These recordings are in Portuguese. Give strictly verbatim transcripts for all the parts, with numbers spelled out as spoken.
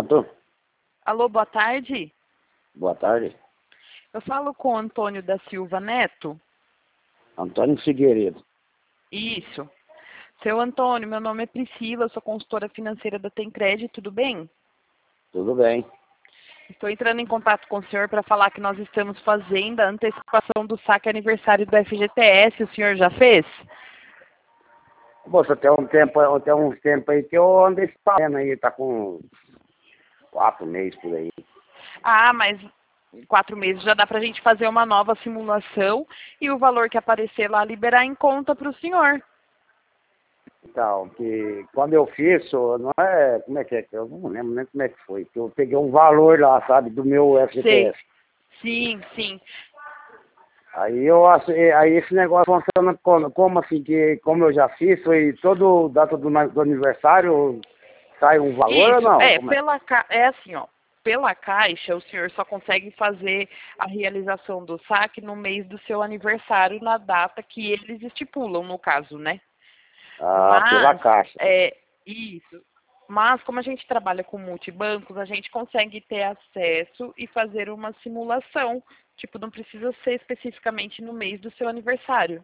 Pronto? Alô, boa tarde. Boa tarde. Eu falo com o Antônio da Silva Neto. Antônio Figueiredo. Isso. Seu Antônio, meu nome é Priscila, eu sou consultora financeira da Tencred, tudo bem? Tudo bem. Estou entrando em contato com o senhor para falar que nós estamos fazendo a antecipação do saque aniversário do F G T S. O senhor já fez? Moça, tem um tempo, tem uns tempos aí que eu ando espalhando aí, tá com quatro meses por aí. Ah, mas em quatro meses já dá para a gente fazer uma nova simulação e o valor que aparecer lá liberar em conta para o senhor. Então, que quando eu fiz, ô, não é, como é que é, que eu não lembro nem como é que foi, que eu peguei um valor lá, sabe, do meu F G T S. Sim, sim. Aí eu achei- aí esse negócio funciona como, como assim, que como eu já fiz, foi todo data do, do aniversário, sai um valor ou Isso, não? é, Como é? pela, ca- é assim, ó, pela Caixa, o senhor só consegue fazer a realização do saque no mês do seu aniversário, na data que eles estipulam, no caso, né? Ah, pela Mas, Caixa. é, isso. Mas, como a gente trabalha com multibancos, a gente consegue ter acesso e fazer uma simulação. Tipo, não precisa ser especificamente no mês do seu aniversário.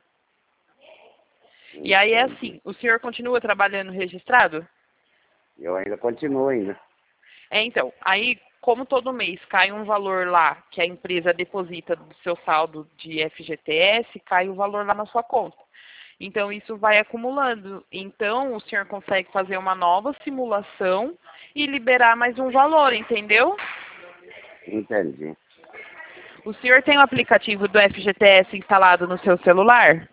E aí é Entendi. assim, o senhor continua trabalhando registrado? Eu ainda continuo ainda. É, então, aí, como todo mês cai um valor lá que a empresa deposita do seu saldo de F G T S, cai o valor lá na sua conta. Então, isso vai acumulando. Então, o senhor consegue fazer uma nova simulação e liberar mais um valor, entendeu? Entendi. O senhor tem o aplicativo do F G T S instalado no seu celular?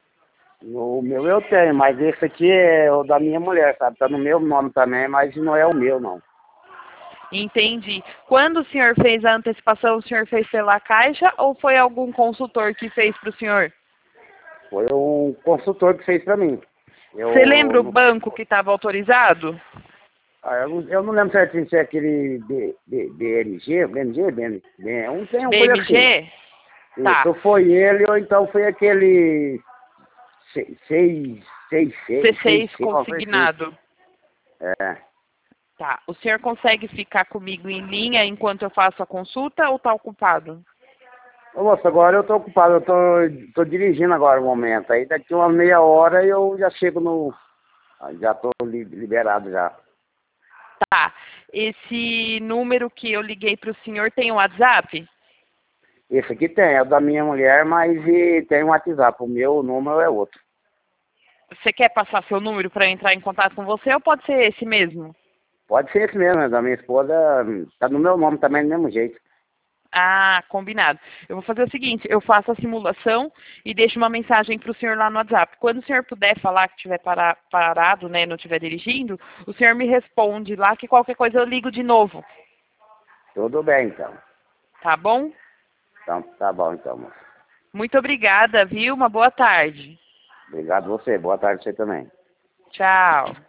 O meu eu tenho, mas esse aqui é o da minha mulher, sabe? Tá no meu nome também, mas não é o meu, não. Entendi. Quando o senhor fez a antecipação, o senhor fez pela Caixa ou foi algum consultor que fez para o senhor? Foi um consultor que fez pra mim. Você Eu lembra o não, banco que estava autorizado? ah, eu não, eu não lembro certinho se é aquele B, B, B M G, B M G, B M, B- um tem uma coisa assim. B M G? Tá. Isso, foi ele ou então foi aquele seis, seis, seis, C seis, seis, seis seis, uma coisa assim. consignado. É. Tá. O senhor consegue ficar comigo em linha enquanto eu faço a consulta ou está ocupado? Ô, moço, agora eu tô ocupado, eu tô, tô dirigindo agora no momento. Aí daqui uma meia hora eu já chego no. Já tô li- liberado já. Tá. Esse número que eu liguei para o senhor tem o WhatsApp? Esse aqui tem, é o da minha mulher, mas e tem um WhatsApp. O meu número é outro. Você quer passar seu número para entrar em contato com você ou pode ser esse mesmo? Pode ser esse mesmo, né? Da minha esposa, tá no meu nome também do mesmo jeito. Ah, combinado. Eu vou fazer o seguinte, eu faço a simulação e deixo uma mensagem para o senhor lá no WhatsApp. Quando o senhor puder falar que estiver para, parado, né, não estiver dirigindo, o senhor me responde lá que qualquer coisa eu ligo de novo, Tudo bem, então. tá bom? Então, tá bom, então, moço. Muito obrigada, viu? Uma boa tarde. Obrigado você. Boa tarde você também. Tchau.